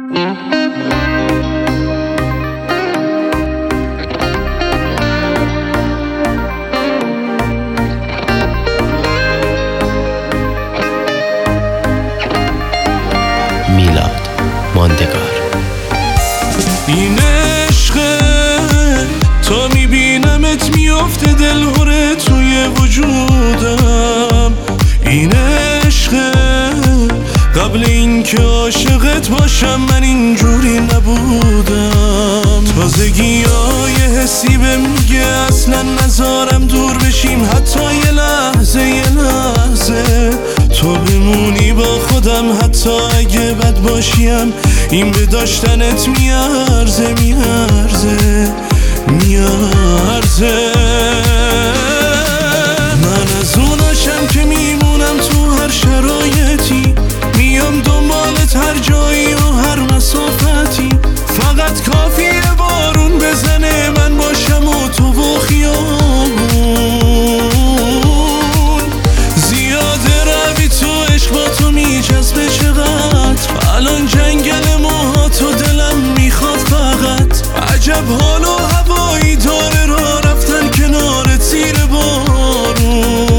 میلاد ماندگار. این عشقه تا میبینمت میافته دلهره توی وجودم. این عشقه قبل اینکه عاشقت باشم من اینجوری نبودم. تازگیای حسی به میگه اصلا نذارم دور بشیم حتی یه لحظه تو بمونی با خودم حتی اگه بد باشیم این به داشتنت میارزه من از اوناشم که میمونم تو هر شرایطی، میام دنبالت هر جایی و هر مسافتی. فقط کافیه بارون بزنه من باشم و تو و خیابون. زیاده روی تو عشق با تو میجذبه چقدر، الان جنگل موهات و دلم میخواد فقط. عجب حال و هوایی داره را رفتن کنارت زیر بارون.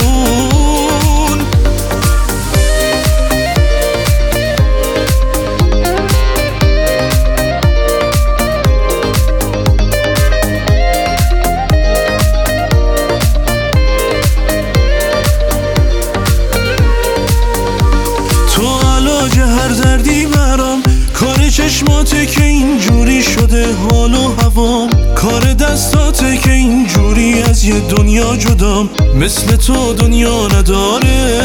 هر دردی برام کار چشماته که اینجوری شده حال و هوام، کار دستاته که اینجوری از یه دنیا جدام. مثل تو دنیا نداره.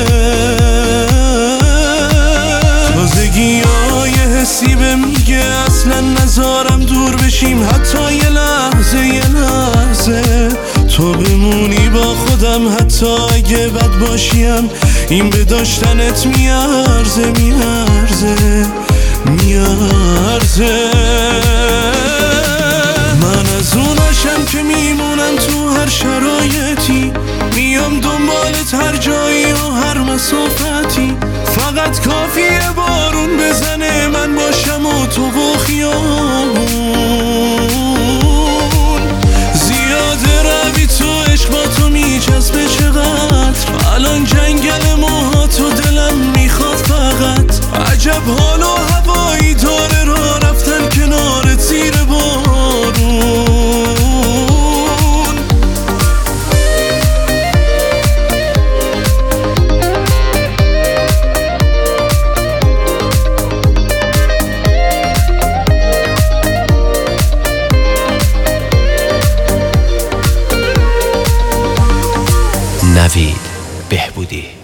تازگیای حسی به میگه اصلا نذارم دور بشیم حتی یه لحظه تو بمونی با خودم حتی اگه بد باشیم این به داشتنت میارزه من از اوناشم که میمونم تو هر شرایطی، میام دنبالت هر جایی و هر مسافتی. فقط کافیه بارون بزنه من باشم و تو و خیابون. زیاده روی تو عشق با تو میجذبه چقدر، الان جنگل موهات و دلم میخواد فقط. عجب حال و هوایی داره را رفتن کنارت زیر بارون. نوید بهبودی.